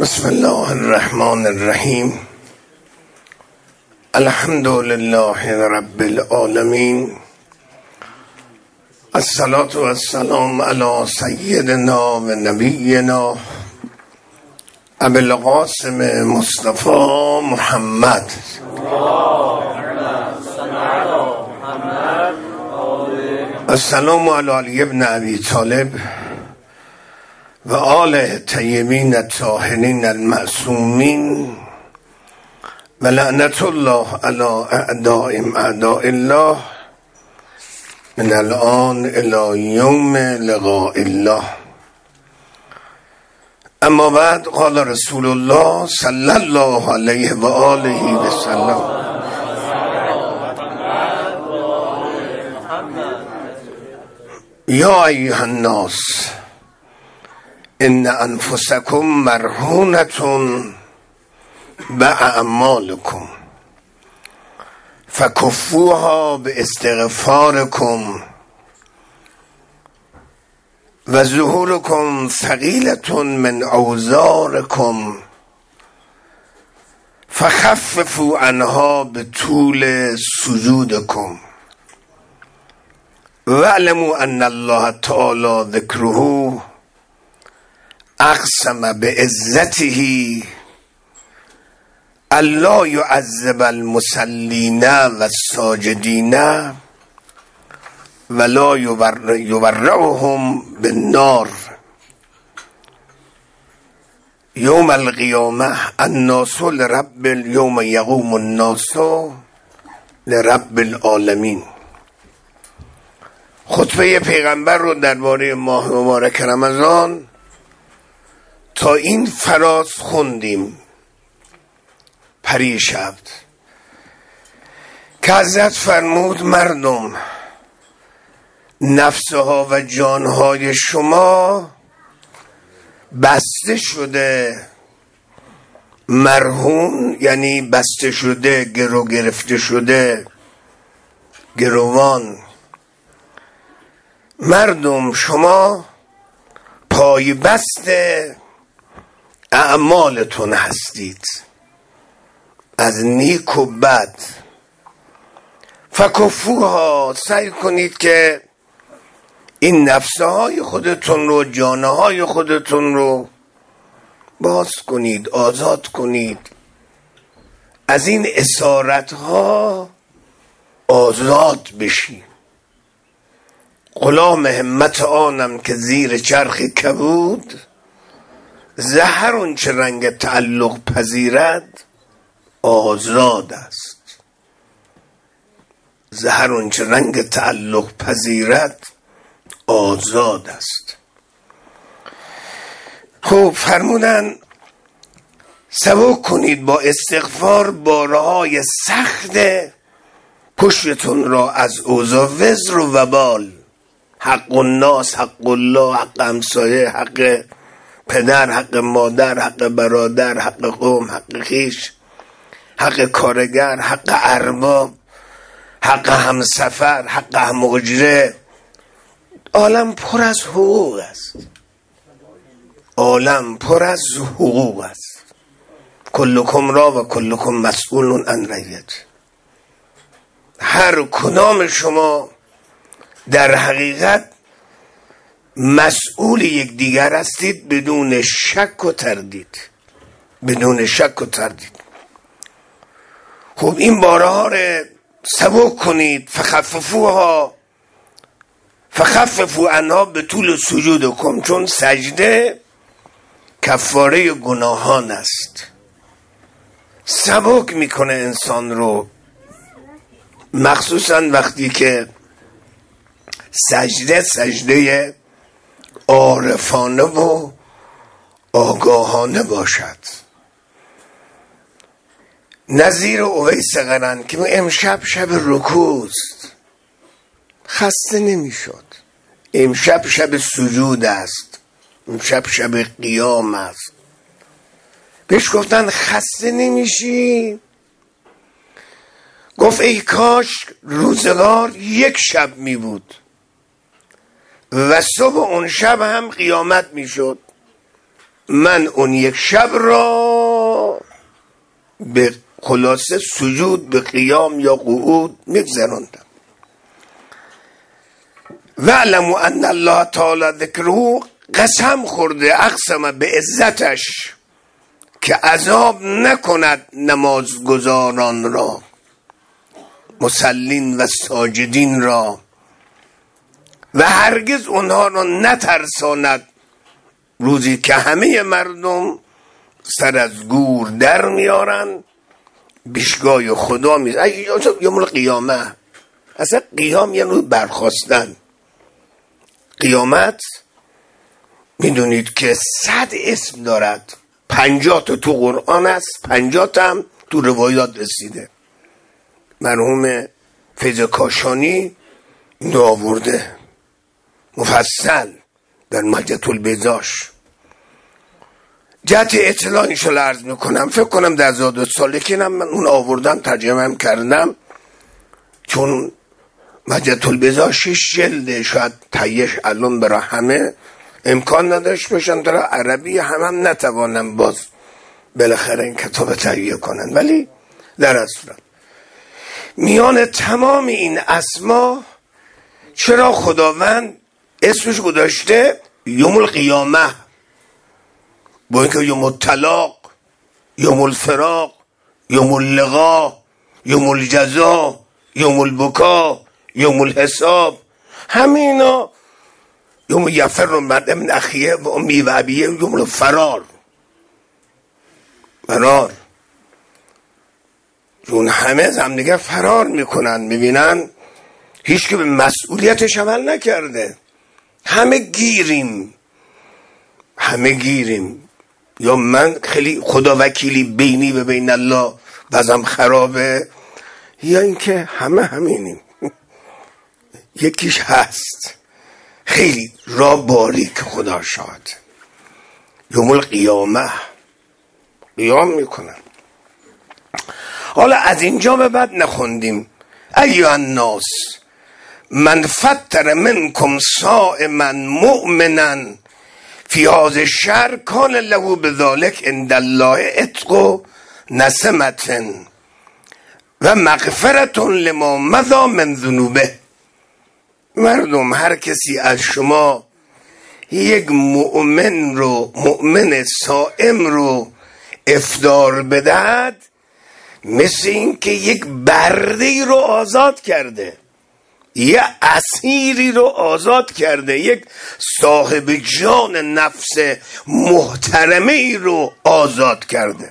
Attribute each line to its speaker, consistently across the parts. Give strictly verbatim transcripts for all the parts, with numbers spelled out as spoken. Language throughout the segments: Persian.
Speaker 1: بسم الله الرحمن الرحیم. الحمد لله رب العالمین. الصلاة والسلام علی سیدنا و نبینا ابی القاسم مصطفی محمد. السلام علی علی ابن ابی طالب و آل طیبین الطاهرین المعصومین و لعنت الله علی اعدائهم اعداء الله من الان الی یوم لقاء الله. اما بعد، قال رسول الله صلی الله علیه و آله و سلم: یا ایها الناس ان انفسکم مرهونة باعمالکم فکفوها باستغفارکم و ظهورکم ثقیلة من اوزارکم فخففوا عنها بطول سجودکم واعلموا ان الله تعالی ذکره اقسم بعزته الا يعذب المصلين والساجدين ولا يبرئهم بالنار يوم القيامة. الناس لرب اليوم يقوم الناس لرب العالمين. خطبه پیغمبر رو درباره ماه مبارک رمضان تا این فراز خوندیم پریشب که حضرت فرمود: مردم، نفسها و جانهای شما بسته شده، مرهون یعنی بسته شده، گرو گرفته شده، گروان. مردم، شما پای بسته اعمالتون هستید، از نیک و بد. فکفوها، سعی کنید که این نفسهای خودتون رو، جانهای خودتون رو باز کنید، آزاد کنید، از این اسارتها آزاد بشید. غلام همت آنم که زیر چرخ کبود، زهر اون چه رنگ تعلق پذیرد آزاد است. زهر اون چه رنگ تعلق پذیرد آزاد است. خب فرمودن سبک کنید با استغفار بارهای سخت پشتتون را از اوضاع وزر و وبال. حق الناس، حق الله، حق همسایه، حق پدر، حق مادر، حق برادر، حق قوم، حق خیش، حق کارگر، حق ارباب، حق همسفر، حق هم‌اجره. عالم پر از حقوق است. عالم پر از حقوق است. کلکم را و کلکم مسئول عن رعیته. هر کدام شما در حقیقت مسئول یک دیگر هستید، بدون شک و تردید، بدون شک و تردید. خب این بارها رو سبک کنید. فخففوها، فخففوا عنها به طول سجودکم، چون سجده کفاره گناهان است. سبک میکنه انسان رو، مخصوصا وقتی که سجده سجده عارفانه و آگاهانه باشد. نظیر اویس قرن که امشب شب رکوست، خسته نمیشد. امشب شب سجود است، امشب شب قیام است. بهش گفتن خسته نمیشی؟ گفت ای کاش روزگار یک شب می بود و صبح اون شب هم قیامت می شد. من اون یک شب را به خلاصه سجود به قیام یا قعود میگذراندم. وَاعْلَمُوا ان الله تعالی ذکره، قسم خورده اقسم به عزتش که عذاب نکند نمازگزاران را، مسلین و ساجدین را، و هرگز اونها را نترساند روزی که همه مردم سر از گور در میارن پیشگاه خدا میزن. یوم القیامه، اصلا قیام یعنی برخاستن. قیامت میدونید که صد اسم دارد، پنجاه تا تو قرآن است، پنجاه تا هم تو روایات رسیده. مرحوم فیض کاشانی اینو آورده مفصل در مجد البیضاش. جهت اطلاع اینشو عرض میکنم، فکر کنم در زاد سالکین هم من اون آوردم ترجمه هم کردم، چون مجد البیضا شش جلده، شاید تهیهش الان برای همه امکان نداشت باشن، در عربی هم هم نتوانم باز بالاخره این کتاب تهیه کنن، ولی در اصل میان تمام این اسما چرا خداوند اسمش گذاشته یوم القیامه؟ با اینکه یوم الطلاق، یوم الفراق، یوم اللقا، یوم الجزا، یوم البکا، یوم الحساب، همینا یوم یفر المرء من اخیه و امی و ابیه، یوم الفرار، فرار، چون همه از هم دیگه فرار میکنن، میبینن هیچ که به مسئولیتش عمل نکرده، همه گیریم، همه گیریم. یا من خیلی خدا وکیلی بینی به بین الله بازم خرابه، یا اینکه همه همینیم. یکیش هست خیلی را باریک، خدا شاد، یوم القیامه قیام میکنن. حالا از اینجا به بعد نخوندیم ایها الناس من فتر منکم صائما مؤمنا فی هذا الشهر کان له بذلک عند الله عتق نسمة و مغفرة لما مضی من ذنوبه. مردم، هر کسی از شما یک مؤمن رو، مؤمن صائم رو افطار بدهد، مثل این که یک برده رو آزاد کرده، یه اسیری رو آزاد کرده، یک صاحب جان نفس محترمه ای رو آزاد کرده.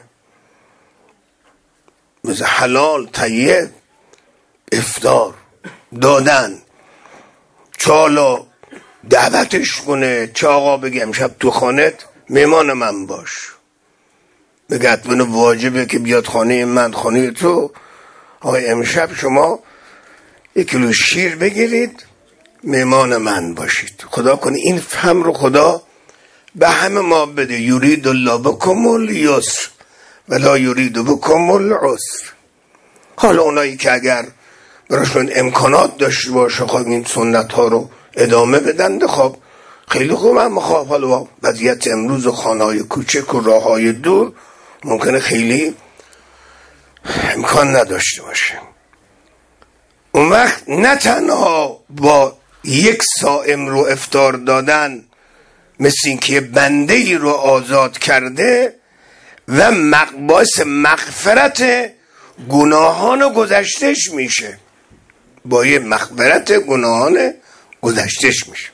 Speaker 1: مثل حلال طیب افطار دادن، چالا دعوتش کنه، چه آقا بگه امشب تو خانت میمان من باش، بگه حتما واجبه که بیاد خانه من، خانه تو، آقا امشب شما یک کیلو شیر بگیرید میمان من باشید. خدا کنه این فهم رو خدا به همه ما بده. یورید الله بکم الیسر ولا یورید بکم العسر. حالا اونایی که اگر براشون امکانات داشته باشه خب این سنت ها رو ادامه بدن، خب خیلی خوب، هم خب حالا وضعیت امروز و خانه‌های کوچک و راه‌های دور ممکنه خیلی امکان نداشته باشه. اون وقت نه تنها با یک صائم رو افطار دادن مثل این که بنده ای رو آزاد کرده و باعث مغفرت گناهان گذشتش میشه، با یه مغفرت گناهان گذشتش میشه.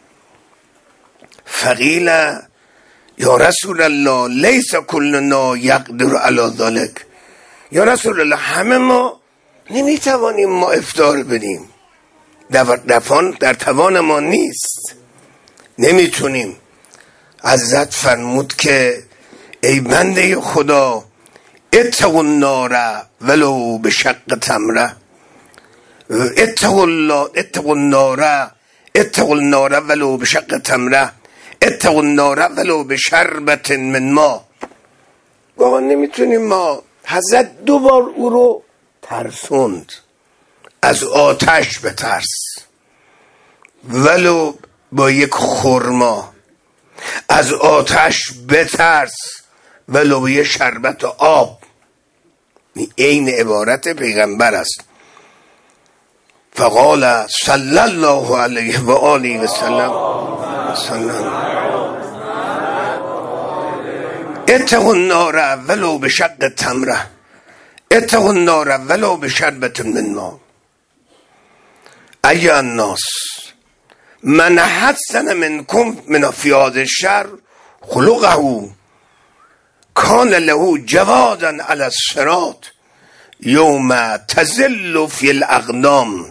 Speaker 1: فقیل یا رسول الله لیس کلنا یقدر علی ذلک. یا رسول الله همه ما نمیتوانیم ما افطار بدیم، در, در توان ما نیست، نمیتونیم. عزت فرمود که ای بنده خدا اتقوا النار ولو بشق تمره، اتقوا الله اتقوا النار اتقوا النار ولو بشق تمره، اتقوا النار ولو بشربت من ما. واقعا نمیتونیم ما. حضرت دو بار او رو ترسوند، از آتش بترس ولو با یک خرما. از آتش بترس ولو یه شربت آب. این عبارت پیغمبر است. فقال صلی الله علیه و آله و سلم اتقوا النار ولو بشق تمره، اتقوا النار ولو بشربت من ماء. ایها الناس من حسن منکم من فی هذا الشهر خلقه کان له جوادا علی الصراط یوم تزل فی الاقدام.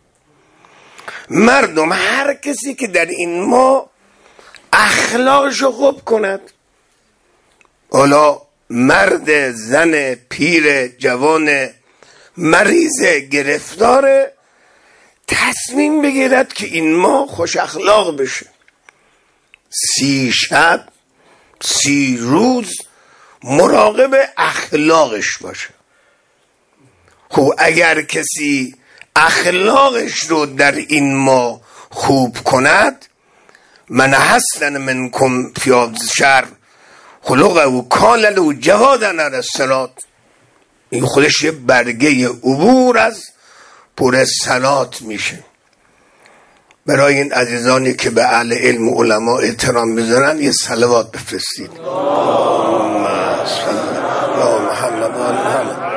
Speaker 1: مردم، هر کسی که در این ما اخلاقشو خوب کند، حالا مرد، زن، پیر، جوان، مریض، گرفتار، تصمیم بگیرد که این ما خوش اخلاق بشه، سی شب سی روز مراقب اخلاقش باشه. خب اگر کسی اخلاقش رو در این ما خوب کند، من حسن منکم فی هذا الشهر خلقه کان له جوادا علی الصراط، این خودش یه برگه عبور از پر صراط میشه. برای این عزیزانی که به اهل علم و علما احترام میذارن یه صلوات بفرستید. اللهم صل علی محمد و آل محمد.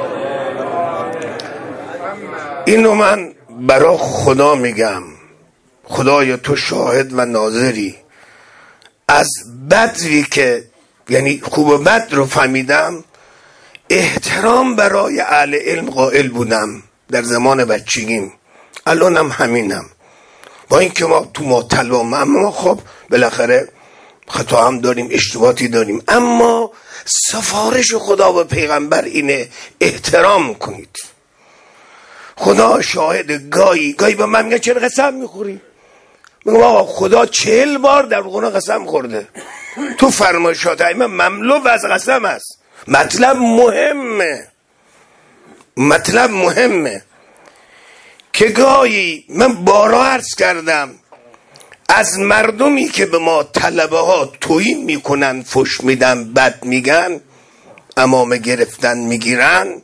Speaker 1: اینو من برای خدا میگم، خدایا تو شاهد و ناظری، از بدری که یعنی خوب و بد رو فهمیدم، احترام برای اهل علم قائل بودم در زمان بچگیم، الانم همینم. با اینکه ما تو ما طلبام، اما خب بالاخره خطا هم داریم، اشتباهاتی داریم، اما سفارش خدا و پیغمبر اینه احترام کنید. خدا شاهد، گاهی گاهی با من میگه چرا قسم میخوری؟ میگم آقا خدا چهل بار در قرآن قسم خورده، تو فرمایشات ائمه مملو از قسم است. مطلب مهمه، مطلب مهمه که گاهی من بارا عرض کردم از مردمی که به ما طلبه ها توهین میکنن، فش میدن، بد میگن، امامه گرفتن میگیرن،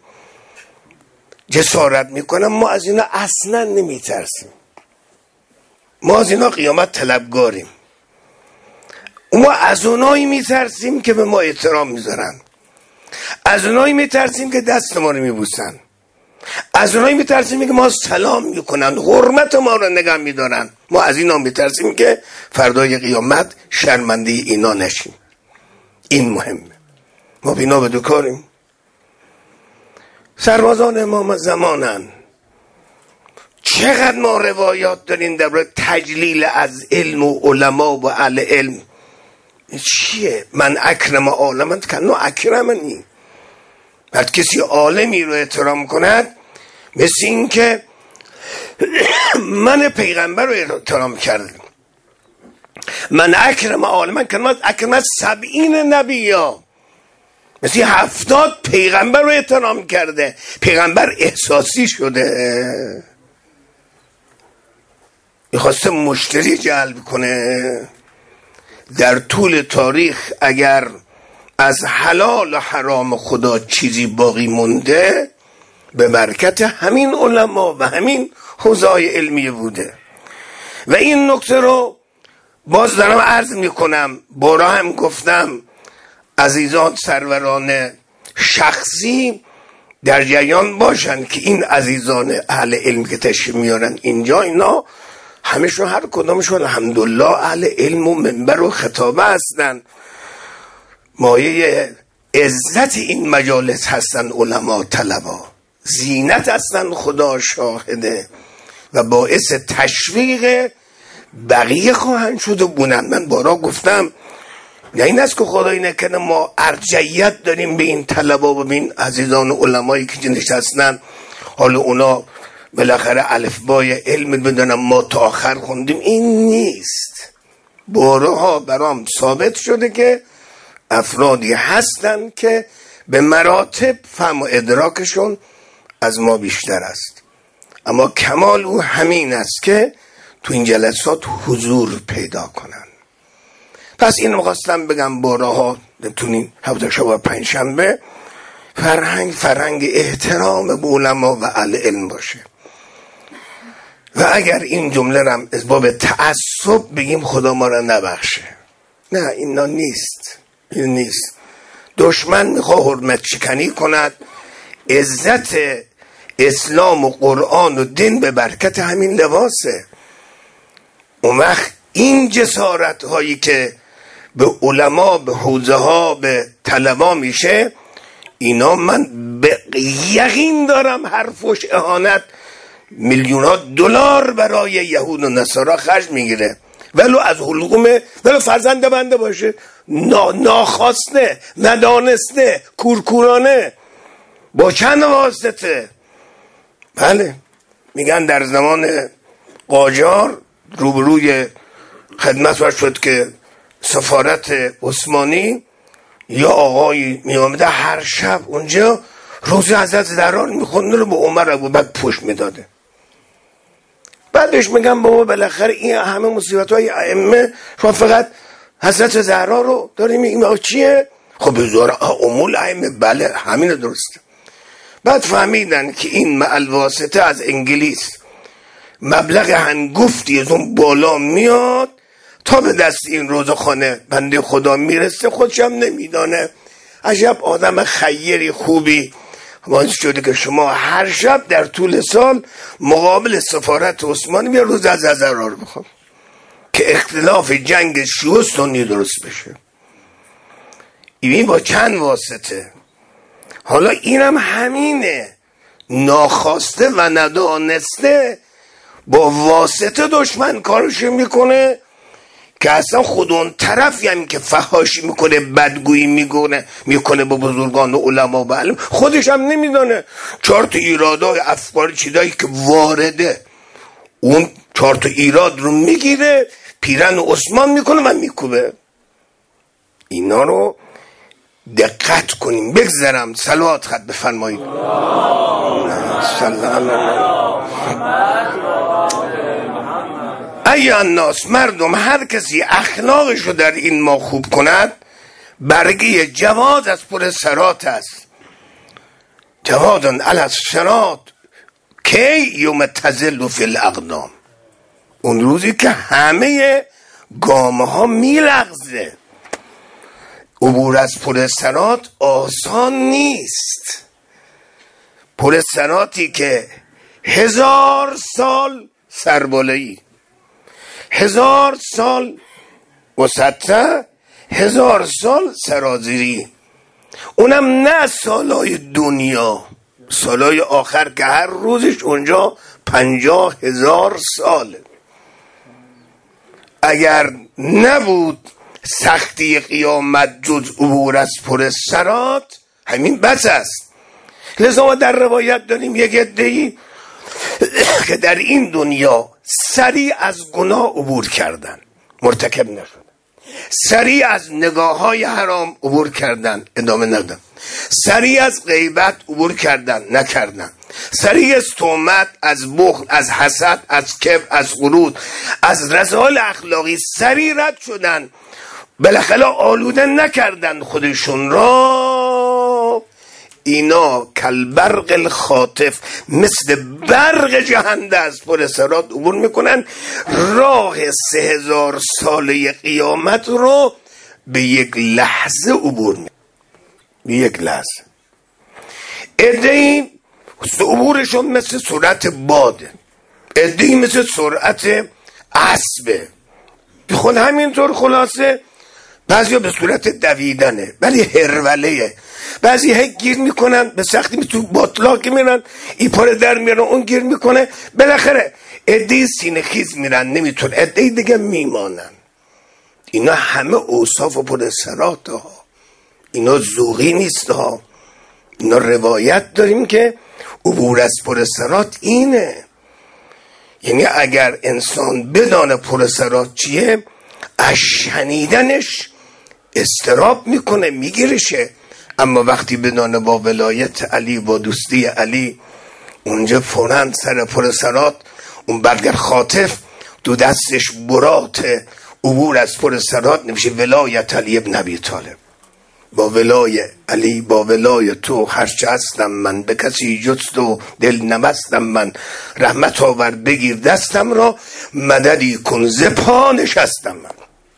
Speaker 1: جسارت میکنن، ما از اینا اصلا نمیترسیم. ما از اینا قیامت طلبگاریم. ما از اونایی میترسیم که به ما احترام میذارن، از اونایی میترسیم که دست ما رو میبوسن، از اونایی میترسیم که ما سلام میکنن، حرمت ما رو نگه میدارن. ما از اینا میترسیم که فردای قیامت شرمنده اینا نشیم. این مهمه. ما بینا به دکاریم. سربازان امام زمانن. چقدر ما روایات داریم در تجلیل از علم و علما و اهل علم. چیه؟ من اکرم عالما کنو اکرمنی. هر کسی عالمی رو احترام کند مثل این که من پیغمبر رو احترام کرد. من اکرم عالما کنو اکرم سبعین نبیا، مثل هفتاد پیغمبر رو احترام کرده. پیغمبر احساسی شده، میخواسته مشتری جلب کنه. در طول تاریخ اگر از حلال و حرام خدا چیزی باقی مونده، به برکت همین علما و همین حوزه‌های علمیه بوده. و این نکته رو باز دارم عرض میکنم، بارا هم گفتم، عزیزان سروران شخصی در جریان باشن که این عزیزان اهل علم که تشریف میارن اینجا، اینا همشون هر کدامشون الحمدلله اهل علم و منبر و خطابه هستن. مایه عزت این مجالس هستن علما طلبا، زینت هستن، خدا شاهده، و باعث تشویق بقیه خواهند شد و بونن. من بارا گفتم نه این است که خدایی نکنه ما ارجعیت داریم به این طلبا و به این عزیزان علمایی که نشستن، حالا اونا بالاخره الفبای علم بدونم ما تا آخر خوندیم. این نیست. بارها برام ثابت شده که افرادی هستن که به مراتب فهم و ادراکشون از ما بیشتر است، اما کمال او همین است که تو این جلسات حضور پیدا کنن. پس این میخواستم بگم بارها نتونین هفته شب پنج شنبه فرهنگ فرهنگ احترام به علما و اهل علم باشه. و اگر این جمله رم از باب تعصب بگیم خدا ما را نبخشه، نه اینا نیست، این نیست. دشمن میخواه حرمت شکنی کند، عزت اسلام و قرآن و دین به برکت همین لباسه. اون وقت این جسارت هایی که به علما، به حوزه ها، به طلبا میشه، اینا من به یقین دارم هر فوش اهانت میلیونات دلار برای یهود و نصارا خرج میگیره، ولو از حلقوم ولو فرزند بنده باشه، نا ناخواسته، ندانسته، کورکورانه، با چند واسطه. بله میگن در زمان قاجار روبروی خدمت ور شد که سفارت عثمانی یا آقایی میامده هر شب اونجا روزی حضرت زهرا میخونده رو به عمر ابوبکر پوش میداده. بعدش میگم بابا بالاخره این همه مصیبت های ائمه شما فقط حضرت زهرا رو داریم میگیم چیه؟ خب بذار امول ائمه، بله همین درسته. بعد فهمیدن که این معل واسطه از انگلیس مبلغ هنگفتی از اون بالا میاد تا به دست این روزخانه بنده خدا میرسه، خودش هم نمیدانه. عجب آدم خیری خوبی باعث شده که شما هر شب در طول سال مقابل سفارت عثمانی بیا روز از زهرا رو بخوام که اختلاف جنگ شیعه و سنی درست بشه. این با چند واسطه. حالا اینم همینه، ناخواسته و ندانسته با واسطه دشمن کارشو میکنه که اصلا خود اون طرفی هم که فحاشی میکنه، بدگویی میکنه میکنه با بزرگان و علما و علم، خودش هم نمیدانه چهار تا ایرادای افکار چیزایی که وارده، اون چهار تا ایراد رو میگیره پیرن عثمان میکنه من میکوبه. اینا رو دقت کنیم. بگذرم صلوات خط بفرمایید. ای الناس، مردم، هر کسی اخلاقش رو در این ما خوب کند برگه جواز از پر سرات است. جوادن علی الصراط کی یوم تزل فی الاقدام، اون روزی که همه گامه ها میلغزه. عبور از پر سرات آسان نیست. پر سراتی که هزار سال سربالایی، هزار سال وسطه، هزار سال سرازیری، اونم نه سالای دنیا، سالای آخر که هر روزش اونجا پنجاه هزار ساله. اگر نبود سختی قیامت جز عبور از پر سرات، همین بس است. لذا ما در روایت داریم یک عده‌ای که در این دنیا سریع از گناه عبور کردن، مرتکب نشدن، سریع از نگاه های حرام عبور کردن، ادامه ندادن، سریع از غیبت عبور کردن، نکردن، سریع از تهمت، از بخل، از حسد، از کبر، از غرور، از رذائل اخلاقی سریع رد شدن، بالاخره آلوده نکردن خودشون را. اینا کالبرق الخاطف، مثل برق جهنده از پر صراط عبور میکنن، راه سه هزار ساله قیامت رو به یک لحظه عبور میکنن، به یک لحظه. عده‌ای عبورشون مثل سرعت باده، عده‌ای مثل سرعت اسبه، خود همینطور. خلاصه بعضی ها به صورت دویدنه ولی هرولهه، بعضی هی گیر میکنن به سختی، می تو باطلاق میرن این پاره در میرن اون گیر میکنه، بالاخره عده‌ای سینه خیز میرن نمیتون، عده‌ای دیگه میمانن. اینا همه اوصاف پر صراط ها، اینا ذوقی نیست ها. اینا روایت داریم که عبور از پر صراط اینه. یعنی اگر انسان بدانه پر صراط چیه، از شنیدنش استراب میکنه، میگیرشه، اما وقتی بدانه با ولایت علی، با دوستی علی، اونجا فوراً سر پر صراط اون برگر خاطف دو دستش برات عبور از پر سرات نمیشه ولایت علی ابن ابی طالب. با ولای علی، با ولای تو هرچه هستم من، به کسی جز تو دل نبستم من. رحمت آور بگیر دستم را، مددی کن ز پا نشستم من.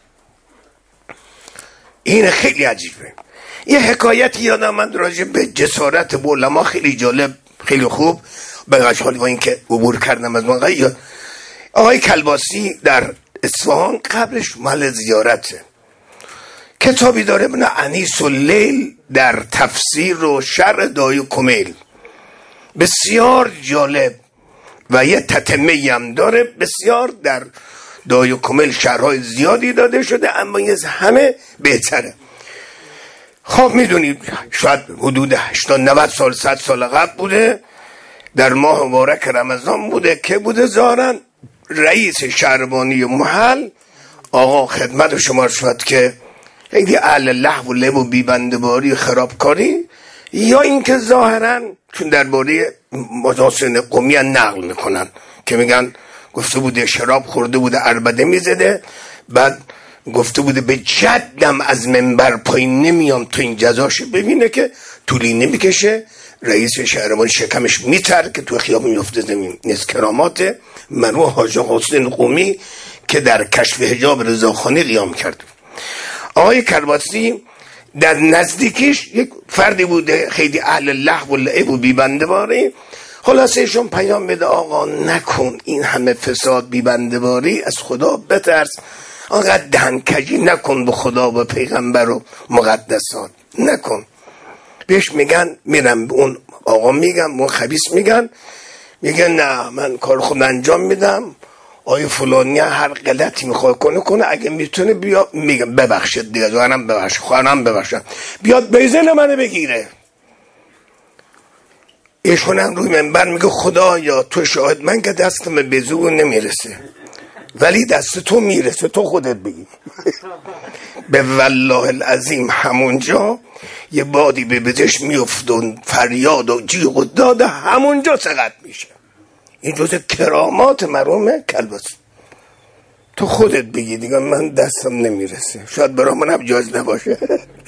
Speaker 1: این خیلی عجیبه. یه حکایتی یادم من راجع به جسارت علما، خیلی جالب، خیلی خوب. بقیش حالی با این که عبور کردم از من، آقای کلباسی در اصفهان قبرش محل زیارته. کتابی داره ابن انیس اللیل در تفسیر و شرح دایه کمیل، بسیار جالب و یه تتمه هم داره بسیار. در دایه کمیل شرحای زیادی داده شده، اما از همه بهتره. خب میدونید شاید حدود هشتاد نود سال صد سال قبل بوده، در ماه مبارک رمضان بوده که بوده ظاهراً رئیس شهربانی محل آقا خدمت شما شد که خیلی اهل لهو و لعب و بیبنده‌باری خرابکاری، یا اینکه ظاهراً چون درباره محاسن قومی نقل میکنن که میگن گفته بوده شراب خورده بوده عربده میزده، بعد گفته بوده به جدم از منبر پایین نمیام تو این جزاشو ببینه که طولی نمیکشه. رئیس شهربانی شکمش میتر که تو خیابون میفته زمین. نیست کرامات مرحوم حاج حسین قمی که در کشف حجاب رضاخانی قیام کرد. آقای کلباسی در نزدیکیش یک فردی بوده خیلی اهل لهو و لعب و بیبنده‌باری. خلاصه ایشون پیام بده آقا نکن این همه فساد بیبنده‌باری، از خدا بترس، آقا دهنکجی نکن به خدا و پیغمبر و مقدسات نکن. بهش میگن، میرم به اون آقا میگم، اون خبیث میگن میگن نه من کار خود انجام میدم، آیه فلانی هر غلطی میخواد کنه کنه، اگه میتونه بیا میگم ببخشید دیگه، زوانم ببخشید، خواهرم ببخشید، بیاد بیزن منو بگیره. ایشون هم روی منبر میگه خدایا تو شاهد من که دستم به زور نمیرسه، ولی دست تو میرسه، تو خودت بگی. به والله العظیم همونجا یه بادی به بزش میفت و فریاد و جیغ و داد همونجا سقط میشه. این جزء کرامات مرحوم کلباسی. تو خودت بگی دیگه من دستم نمیرسه، شاید برای من هم جاز نباشه.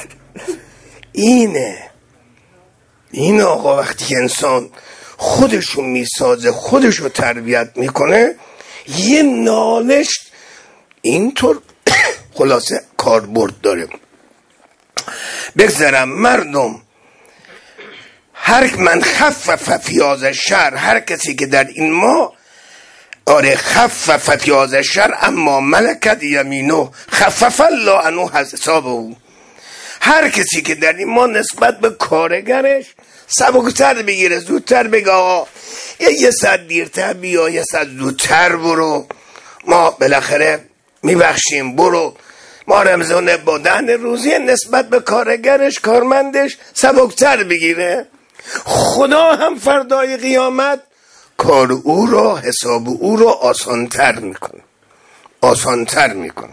Speaker 1: اینه این آقا وقتی انسان خودشو میسازه، خودشو تربیت میکنه، یه نالش اینطور خلاصه کاربرد داره. بگذارم مردم، هر من خفف فی هذا الشهر، هر کسی که در این ما آره خفف فی هذا الشهر اما ملکت یمینه خفف الله عنه حسابه، هر کسی که در این ما نسبت به کارگرش سبکتر بگیره، زودتر بگه آقا یه ساعت دیرتر بیا، یه ساعت زودتر برو، ما بالاخره میبخشیم، برو، ما رمزونه با دهن روزی نسبت به کارگرش کارمندش سبکتر بگیره، خدا هم فردای قیامت کار او را، حساب او را آسانتر میکنه، آسانتر میکنه.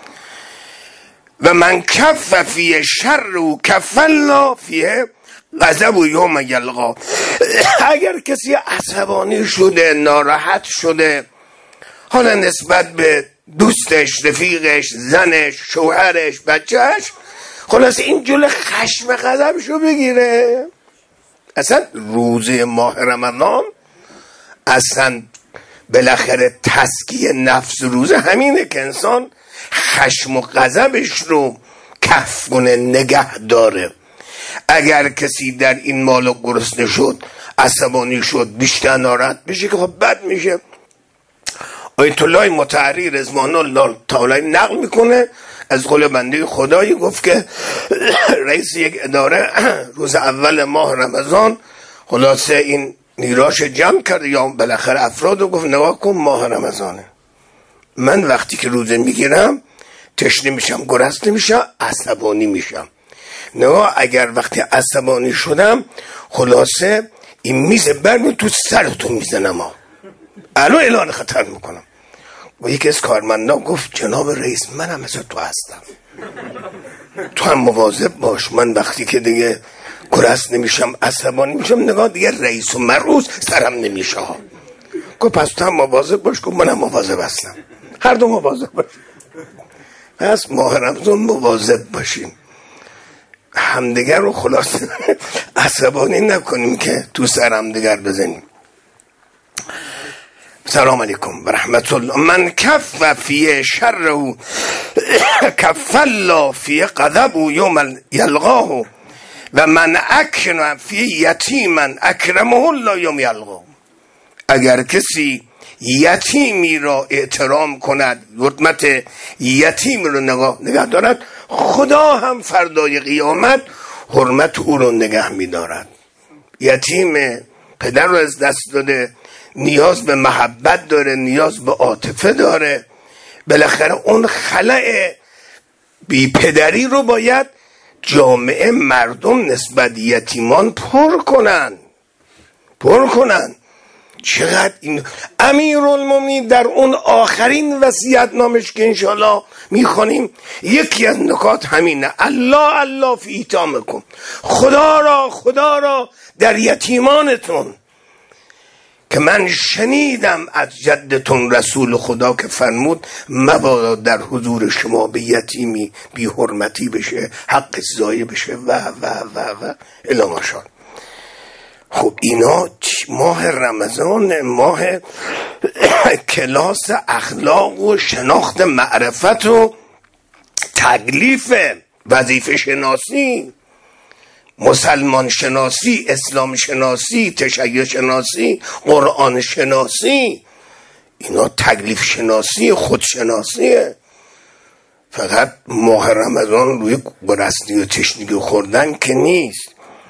Speaker 1: و من کف فی شر و کف الله فیه غضب و یوم یلقا. اگر کسی عصبانی شده، ناراحت شده، حالا نسبت به دوستش، رفیقش، زنش، شوهرش، بچهش، خلاص این جلو خشم غضبشو بگیره. اصلا روزه ماه رمضان اصلا بالاخره تزکیه نفس روزه همینه که انسان خشم و غضبش رو کف کنه، نگه داره. اگر کسی در این مال گرسنه شد، عصبانی شد، بیشتر ناراحت بشه که خب بد میشه. آیت الله مطهری رضوان الله تعالی نقل میکنه از قول بنده خدایی، گفت که رئیس یک اداره روز اول ماه رمضان خلاصه این نیراش جمع کرد یا بالاخره افراد و گفت نگاه کن ماه رمضانه، من وقتی که روزه میگیرم تشنه میشم، گرسنه میشم، عصبانی میشم. نگاه اگر وقتی عصبانی شدم خلاصه این میز برمی تو سرتون میزنم، ها الان اعلان خطر میکنم. و یکی از کارمندان گفت جناب رئیس منم مثل تو هستم، تو هم مواظب باش، من وقتی که دیگه گرسنه نمیشم، عصبانی میشم، نگاه دیگه رئیس و مرئوس سرم نمیشه ها. گفت پس تو هم مواظب باش. گفت منم مواظب هستم، هر دو مواظب باش. پس ماه رمضان مواظب باشیم، همدیگر رو خلاص عصبانی نکنیم که تو سر همدیگر بزنیم. سلام علیکم و رحمت الله. من کف فی شره کف الله فی غضبه یوم یلقاه و من اکرم فی یتیما اکرمه الله یوم یلقاه. اگر کسی یتیمی را احترام کند، حرمت یتیم رو نگاه نگه دارد، خدا هم فردای قیامت حرمت او رو نگه می دارد. یتیم پدر رو از دست داده، نیاز به محبت داره، نیاز به عاطفه داره. بالاخره اون خلأ بی پدری رو باید جامعه، مردم نسبت یتیمان پر کنن پر کنن. چقدر این امیرالمومنین در اون آخرین وصیت نامش که انشالله میخونیم، یکی از نکات همینه: الله الله فی ایتامکم، خدا را خدا را در یتیمانتون. که من شنیدم از جدتون رسول خدا که فرمود مبادا در حضور شما به یتیمی بی حرمتی بشه، حق ضایع بشه و و و و الی ماشاءالله. خب اینا ماه رمضان ماه کلاس اخلاق و شناخت معرفت و تکلیف، وظیفه شناسی، مسلمان شناسی، اسلام شناسی، تشیع شناسی، قرآن شناسی، اینا تکلیف شناسی، خودشناسیه. فقط ماه رمضان روی گرسنگی و تشنگی خوردن که نیست.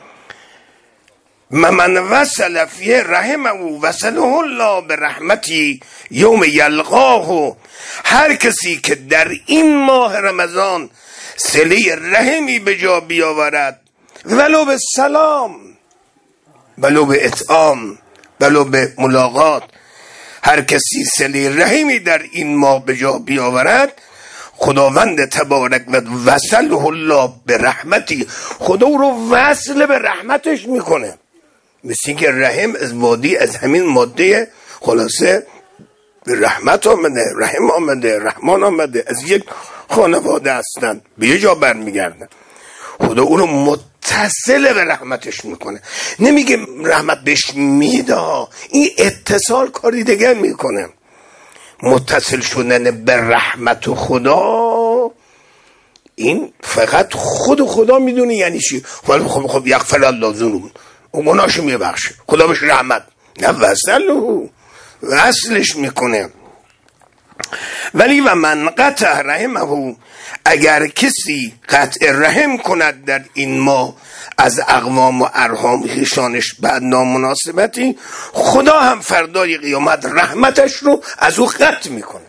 Speaker 1: من وصل فی رحمه وصله الله به رحمتی یوم یلقاه. هر کسی که در این ماه رمضان صله رحمی به جا بیاورد، ولو به سلام، ولو به اطعام، ولو به ملاقات، هر کسی صله رحمی در این ماه به جا بیاورد، خداوند تبارک و وصله الله به رحمتی، خدا رو وصل به رحمتش میکنه. مثل این که رحم از وادی، از همین ماده خلاصه به رحمت آمده، رحم آمده، رحمان آمده، از یک خانواده هستن، به یه جا برمیگردن. خدا اون رو متصل به رحمتش میکنه. نمیگه رحمت بهش میده، این اتصال کاری دیگر میکنه. متصل شدن به رحمت خدا، این فقط خود خدا میدونه یعنی چی. خب خب خب یغفر الله ذنوب، اون گناهشو میبخشه، خدا بهش رحمت، نه وصله، وصلش میکنه. ولی و من قطع رحمه، اگر کسی قطع رحم کند در این ماه از اقوام و ارحام خویشانش بعد نامناسبتی، خدا هم فردای قیامت رحمتش رو از او قطع میکنه.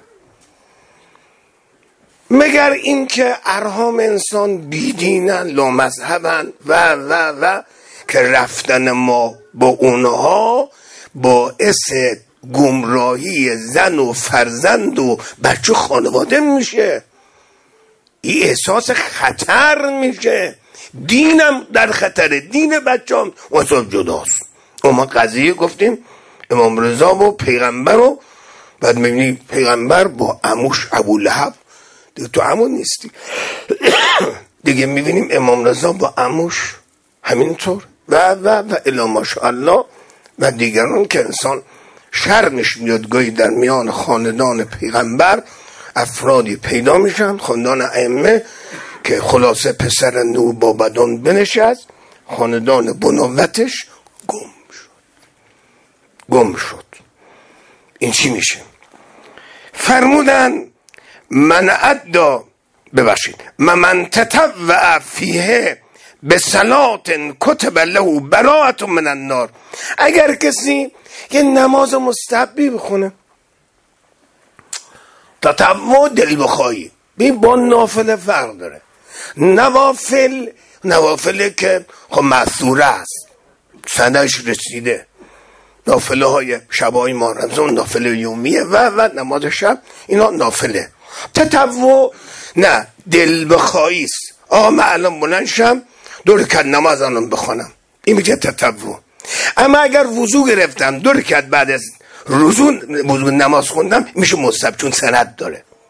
Speaker 1: مگر اینکه ارحام انسان بیدینن، لامذهبن و و و که رفتن ما با اونها باعث گمراهی زن و فرزند و بچه خانواده میشه. این احساس خطر میشه، دینم در خطره، دین بچه هم واسه جداست. ما قضیه گفتیم امام رضا و پیغمبر رو، بعد میبینی پیغمبر با عموش ابولهب، دیگه تو عمو نیستی دیگه میبینیم امام رضا با عموش همینطور و و و الی ماشاءالله و دیگران که انسان شرمش میاد گاهی در میان خاندان پیغمبر افرادی پیدا میشن، خاندان ائمه که خلاصه پسر نو با بدان بنشست، خاندان بنوتش گم شد گم شد این چی میشه؟ فرمودن من ادا ببخشید من تطوع فیه به صلات کتب له براءت من النار. اگر کسی یه نماز مستحبی بخونه، تطوع دل بخواهی، ببین با نافله فرق داره. نوافل نوافله که خب معصوره است، سندش رسیده، نافله های شبای ماه رمضان، نافله یومیه و و نماز شب، اینا نافله. تطوع نه، دل بخواهی است. آقا من الان بلند شم دو رکعت نماز الان بخونم، این میشه تطوع. اما اگر وضو گرفتم دو رکعت بعد از وضو نماز خوندم، میشه مستحب، چون سند داره.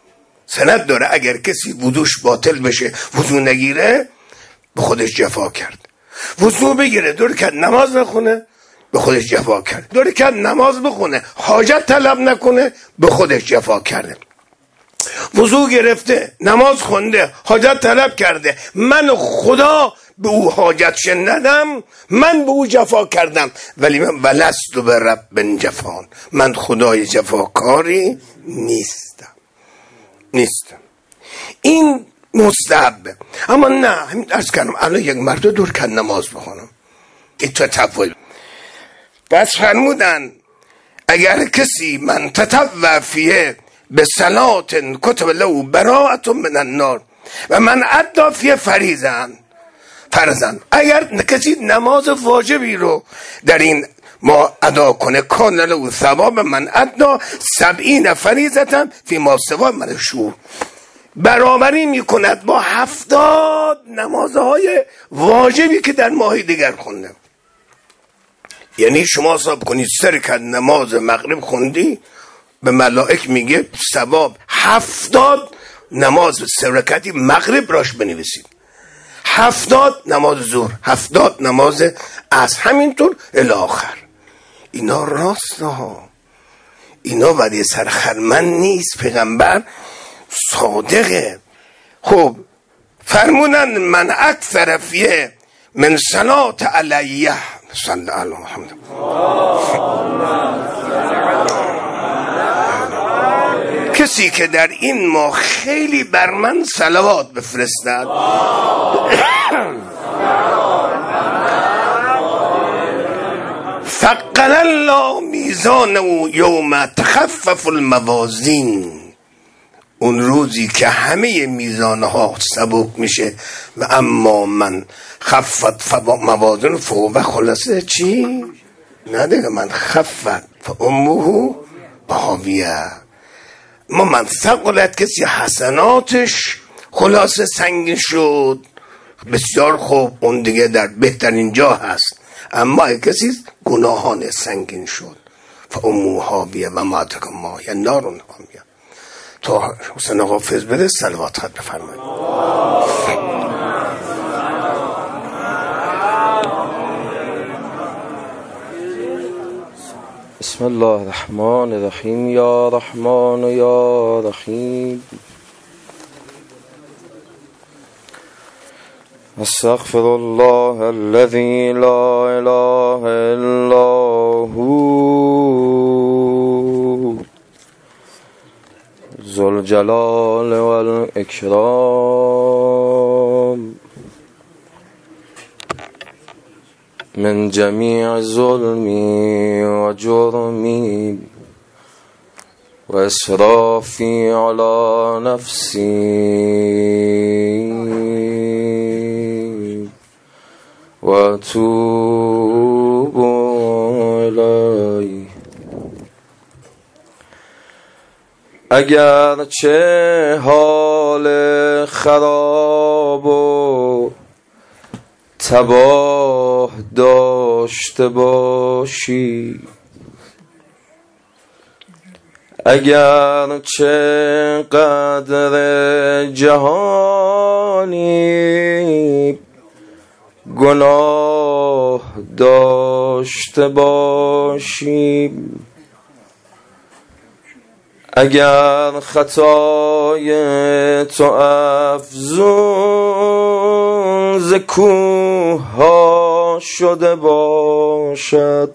Speaker 1: سند داره اگر کسی وضوش باطل بشه وضو نگیره به خودش جفا کرد، وضو بگیره دو رکعت نماز نخونه به خودش جفا کرد، دو رکعت نماز بخونه حاجت طلب نکنه به خودش جفا کرده. وضو گرفته نماز خونده حاجت طلب کرده، من خدا به او حاجت ندم، من به او جفا کردم، ولی من ولست به رب جفان، من خدای جفاکاری نیستم نیستم این مستحبه. اما نه همین عرض کردم الان یک مرد دور کن نماز بخونم این تو تطول. بس فرمودن اگر کسی من تطوع فیه به صلات کتب له براءة من النار و من ادی فیه فریضه فرزن، اگر کسی نماز واجبی رو در این ما ادا کنه کان له ثواب من ادی سبعین فریضة فی ما سوی من شهور، برابری میکند با هفتاد نمازهای واجبی که در ماه دیگر خونده. یعنی شما حساب کنید سه رکعت نماز مغرب خوندی به ملائک میگه ثواب هفتاد نماز سه رکعتی مغرب راش بنویسید، هفتاد نماز ظهر، هفتاد نماز عصر، همینطور الی آخر. اینا راست ها، اینا ولی سرخرمن نیست، پیغمبر صادقه. خب فرمونن من اکثر فیه من صلات علیه صلی علی محمد، کسی که در این ما خیلی بر من صلوات بفرستد فقل الله میزانه یوم تخفف الموازین، اون روزی که همه میزانها سبک میشه و اما من خفت موازین فوق خلاصه چی؟ نه دیگه من خفت فامه هاویه، ما من ثقلت کسی حسناتش خلاصه سنگین شد بسیار خوب، اون دیگه در بهترین جا هست، اما کسی گناهان سنگین شد فامه هاویه و ما ادراک ما هی نار حامیه. تو حسین آقا فیض بده صلوات خط بفرمایید.
Speaker 2: بسم الله الرحمن الرحیم یا رحمان یا رحیم. استغفر الله الذي لا اله الا هو ذو الجلال والاکرام من جمیع ظلمی و جرمی و اسرافی علی نفسی و توب الی. اگر چه حال خراب و تباه داشته باشی، اگر چه قدر جهانی گناه داشته باشی، اگر خطای تو افزون ز کوه ها شده باشد،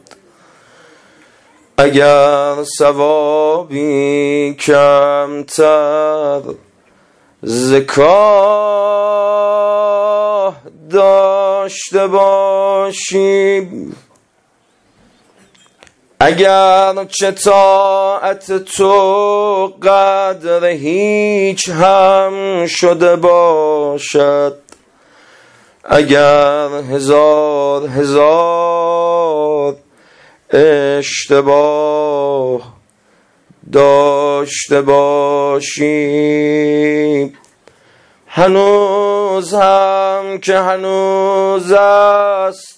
Speaker 2: اگر ثوابی کمتر ز کاه داشته باشی، اگر چه طاعت تو قدر هیچ هم شده باشد، اگر هزار هزار اشتباه داشته باشی، هنوز هم که هنوز است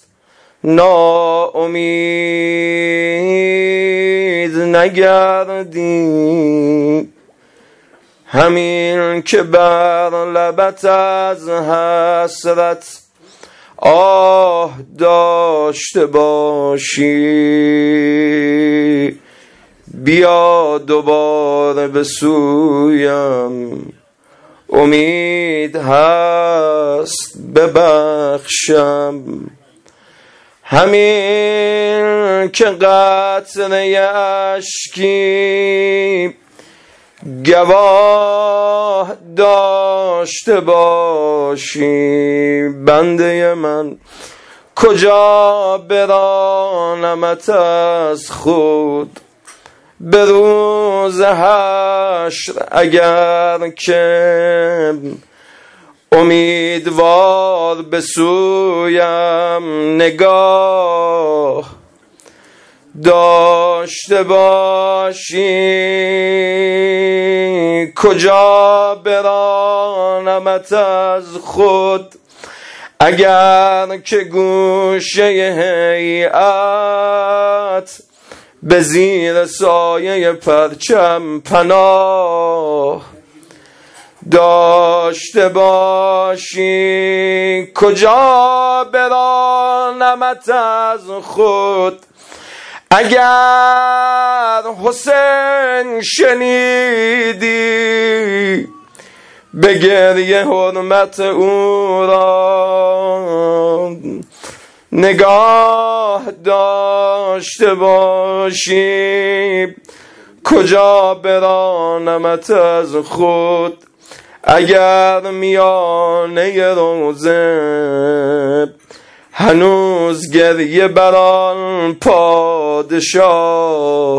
Speaker 2: ناامید نگردی، همین که بر لبت از حسرت آه داشته باشی، بیا دوباره به سویم، امید هست ببخشم. همین که قطره اشکی گواه داشته باشی، بنده من کجا برانمت از خود به روز حشر، اگر که امیدوار به سویم نگاه داشته باشی. کجا برانمت از خود اگر که گوشه هیئت به زیر سایه پرچم پناه داشته باشی. کجا برانمت از خود اگر حسین شنیدی به گریه حرمت او را نگاه داشته باشی. کجا برانمت از خود اگر میانه روزه هنوز گریه بران پادشاه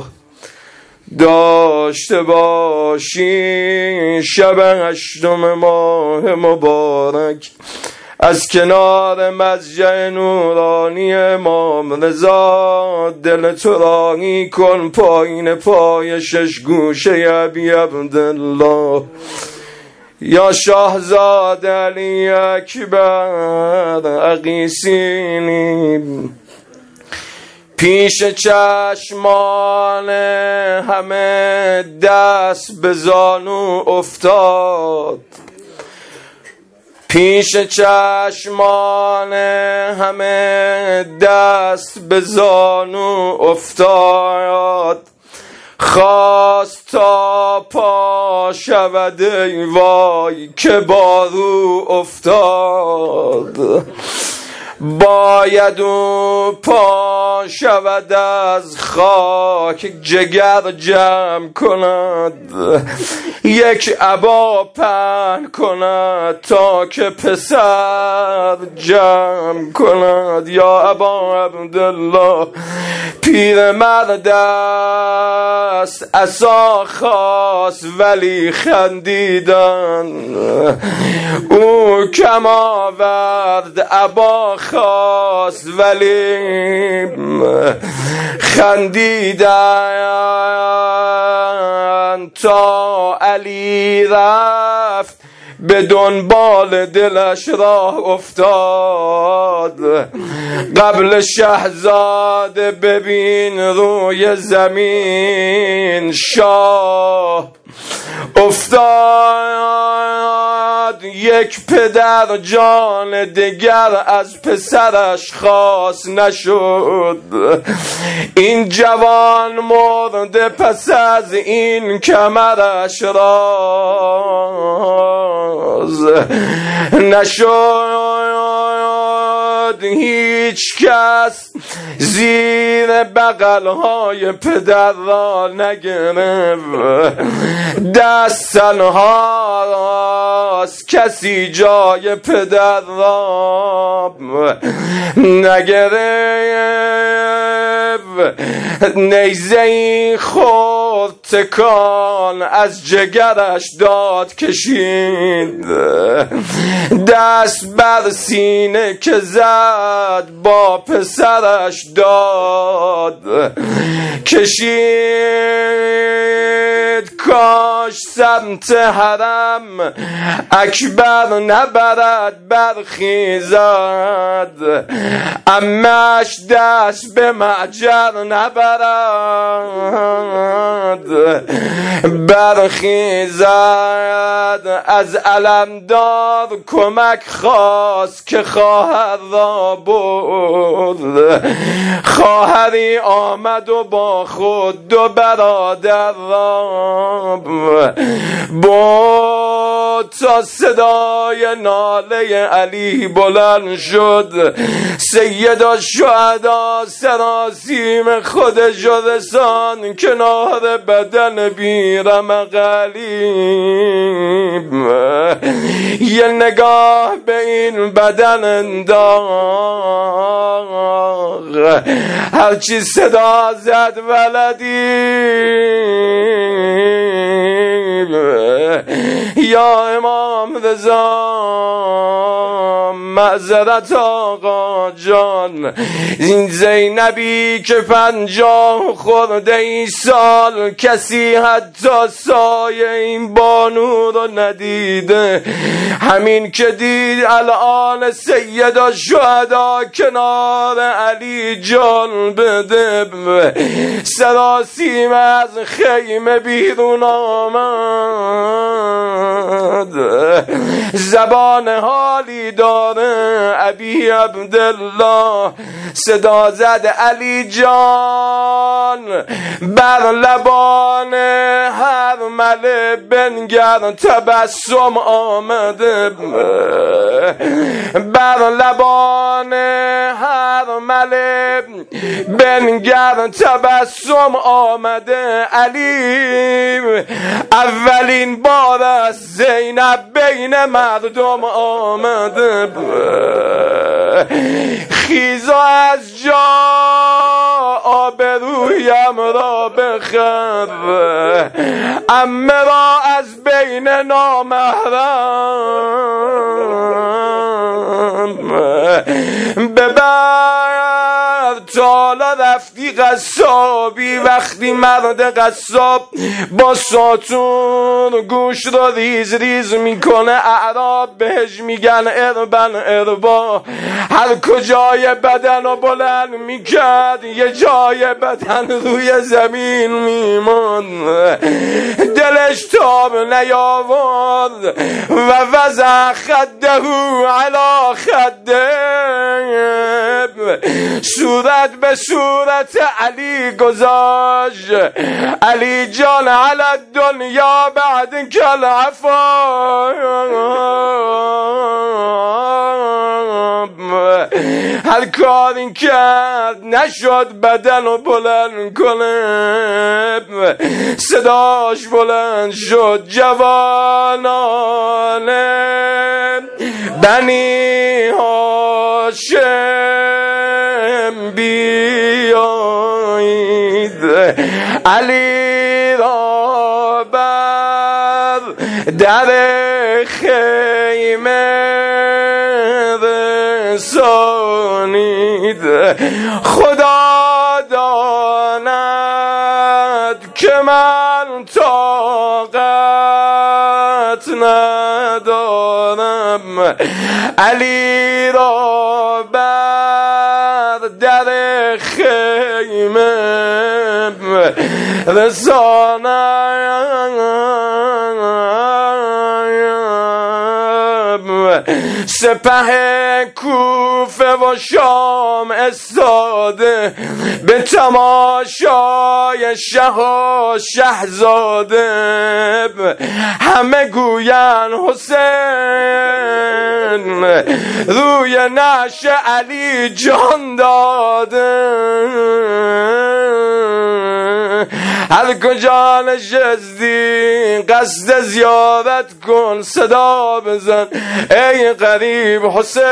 Speaker 2: داشته باشی. شب هشتم ماه مبارک از کنار مضجع نورانی امام رضا دل ترانی کن پایین پای شش گوشه ابی عبدالله یا شاهزاده علی اکبر اقیسینی. پیش چشمان همه دست به زانو افتاد، پیش چشمان همه دست به زانو افتاد. خواست تا پا شود ای وای که بارو افتاد. باید او پا شود از خاک جگر جمع کند، یک عبا پهن کند تا که پسر جمع کند. یا ابا عبدالله پیر مرد است عصا خواست ولی خندیدن، او کم آورد عبا خواست ولی خندیدن. تا علی رفت به دنبال دلش راه افتاد، قبل شهزاده ببین روی زمین شاه افتاد. یک پدر جان دگر از پسرش خواست نشد، این جوان مرده پس از این کمرش راز نشد. هیچ کس زیر بغلهای پدر را نگرفت، دست تنها راست کسی جای پدر را نگرفت. نیزه این خورد تکان از جگرش داد کشید، دست بر سینه که زد با پسرش داد کشید. کاش سمت حرم اکبر نبرد برخیزد، امش دست به معجر بر نبرد برخیزد از علمدار کمک خواست که خواهر را برد. خواهری آمد و با خود دو برادر را برد تا صدای ناله علی بلند شد. سید الشهدا سراسیم خودش رسان کنار بدن بیرمق علی. یه نگاه به این بدن انداخت، هرچی صدا زد ولدی یا امام رضا معذرت آقا جان، این زینبی که پنجاه خورده ای سال کسی حتی سایه این بانو رو ندیده، همین که دید الان سید الشهدا کنار علی جان بده، سراسیم از خیمه بیرون آمد، زبان حالی داره ابی عبدالله، صدا زد علی جان بر لبان هر مله بنگر تبسم آمده، بر لبان هر مله بنگر تبسم آمده. علی اولین بار از زینب بین مردم آمده، خیزا از جا آبرویم را بخر، عمه را از بین نامحرم ببر. تالا رفتی قصابی، وقتی مرد قصاب با ساتون گوش رو ریز ریز میکنه، اعراب بهش میگن اربن اربا. هر کجای بدن رو بلند میکرد یه جای بدن روی زمین میمون، دلش تاب نیاورد و وضع خده علا خده، صورت به صورت علی گذاشت. علی جان علی دنیا بعد کل عفا، هر کاری کرد نشد بدن رو بلند کنه، صداش بلند شد جوانان بنی هاشم بیایید، علی را بر در خیمه رسانید. خدا داند که من طاقت ندارم، علی را بر در خیمه رسانم. سپه کوفه و شام استاده به تماشای شه و شهزاده، همه گوین حسین روی نعش علی جان داده. هر کجا نشستی قصد زیارت کن، صدا بزن ای غریب حسین.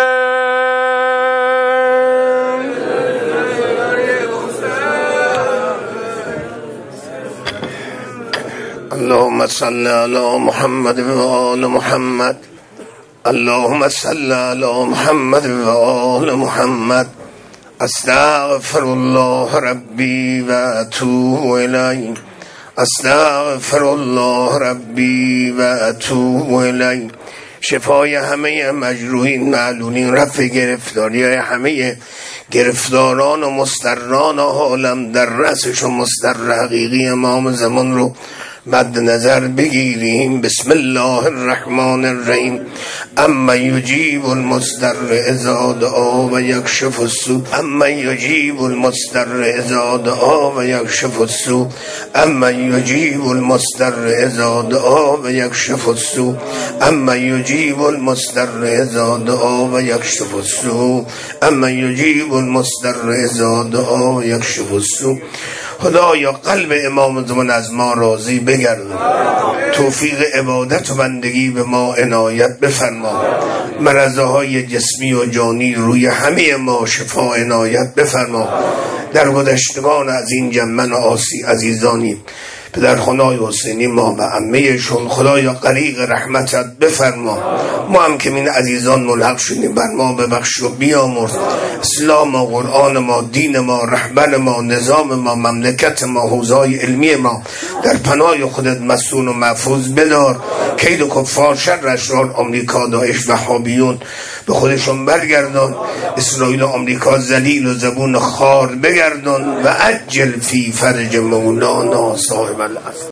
Speaker 1: اللهم صل علی محمد و آل محمد، اللهم صل علی محمد و آل محمد. استغفر الله ربی و اتوب الیه، استغفر الله ربی و اتوب الیه. شفای همه مجروحین، معلولین، رفع گرفتاری های همه گرفتاران و مستران عالم در رأسش و مستر حقیقی امام زمان رو مد نظر بگیریم. بسم الله الرحمن الرحیم. اما یجیب المضطر اذا دعا و یکشف السوء اما یجیب المضطر اذا دعا و یکشف السوء اما یجیب المضطر اذا دعا و یکشف السوء اما یجیب المضطر اذا دعا و یکشف السوء اما یجیب المضطر اذا دعا و یکشف السوء. خدایا قلب امام زمان از ما راضی بگردون، توفیق عبادت و بندگی به ما عنایت بفرما، مرضهای جسمی و جانی روی همه ما شفا عنایت بفرما. در گذشتگان از این جمع و آسی عزیزانی پدر خدای حسینی ما و عمهشون خدایا غریق رحمتت بفرما. ما هم که این عزیزان ملحق شدیم بر ما ببخش و بیامرز. اسلام و قرآن ما، دین ما، رهبر ما، نظام ما، مملکت ما، حوزه‌های علمی ما در پناه خودت مسئول و محفوظ بدار. کید و کفار، شر اشرار آمریکا، داعش، وهابیون به خودشون برگردان. اسرائیل و آمریکا ذلیل و زبون خار بگردان و عجل فی فرج مولانا صاحب العصر.